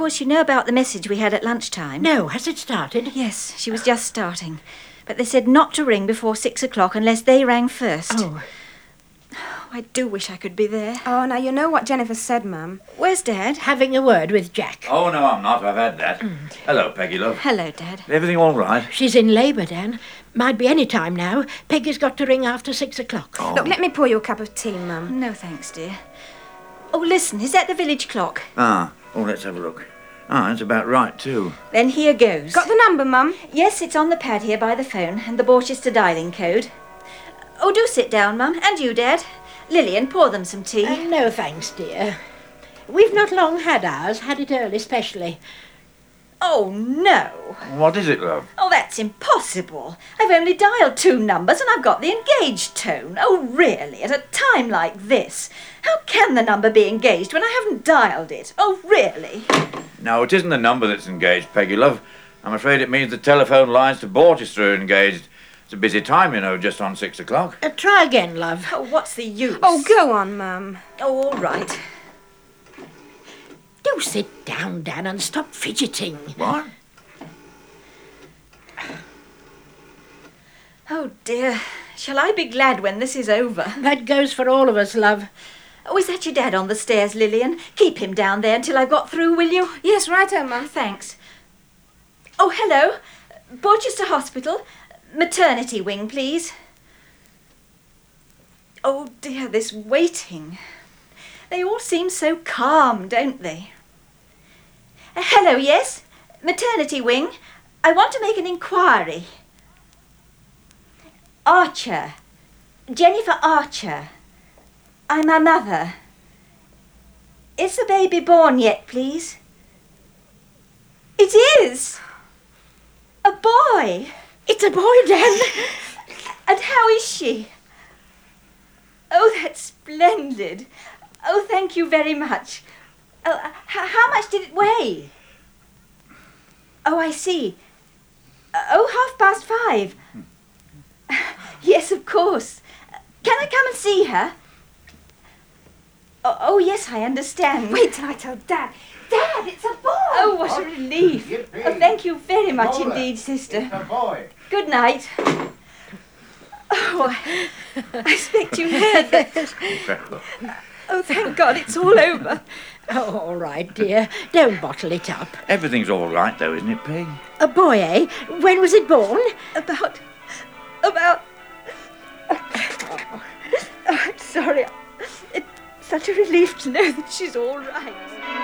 course, you know about the message we had at lunchtime. No, has it started? Yes, she was just starting. But they said not to ring before 6 o'clock unless they rang first. Oh. I do wish I could be there. Oh, now you know what Jennifer said, Mum. Where's Dad? Having a word with Jack. Oh, no, I'm not. I've had that. Hello, Peggy, love. Hello, Dad. Everything all right? She's in labour, Dan. Might be any time now. Peggy's got to ring after 6 o'clock. Oh. Look, let me pour you a cup of tea, Mum. No, thanks, dear. Oh, listen, is that the village clock? Oh, let's have a look. It's about right, too. Then here goes. Got the number, Mum? Yes, it's on the pad here by the phone, and the Borchester dialing code. Oh, do sit down, Mum. And you, Dad. Lillian, pour them some tea. No, thanks, dear. We've not long had ours. Had it early, specially. Oh, no. What is it, love? Oh, that's impossible. I've only dialed 2 numbers and I've got the engaged tone. Oh, really? At a time like this? How can the number be engaged when I haven't dialed it? Oh, really? No, it isn't the number that's engaged, Peggy, love. I'm afraid it means the telephone lines to Borchester are engaged. It's a busy time, you know, just on 6 o'clock. Try again, love. Oh, what's the use? Oh, go on, Mum. Oh, all right. Do sit down, Dan, and stop fidgeting. What? Oh, dear. Shall I be glad when this is over? That goes for all of us, love. Oh, is that your Dad on the stairs, Lillian? Keep him down there until I've got through, will you? Yes, righto, Mum. Thanks. Oh, hello. Borchester Hospital. Maternity wing, please. Oh, dear, this waiting. They all seem so calm, don't they? Hello, yes? Maternity wing. I want to make an inquiry. Archer. Jennifer Archer. I'm her mother. Is the baby born yet, please? It is! A boy! It's a boy, Dan. And how is she? Oh, that's splendid. Oh, thank you very much. Oh, how much did it weigh? Oh, I see. Oh, 5:30. Yes, of course. Can I come and see her? Oh, yes, I understand. Wait till I tell Dad. Dad, it's a boy! Oh, what a relief. Oh, thank you very much indeed, sister. It's a boy. Good night. Oh, I expect you heard that. Oh, thank God, it's all over. Oh, all right, dear. Don't bottle it up. Everything's all right, though, isn't it, Peg? A boy, eh? When was it born? About... Oh, I'm sorry. It's such a relief to know that she's all right.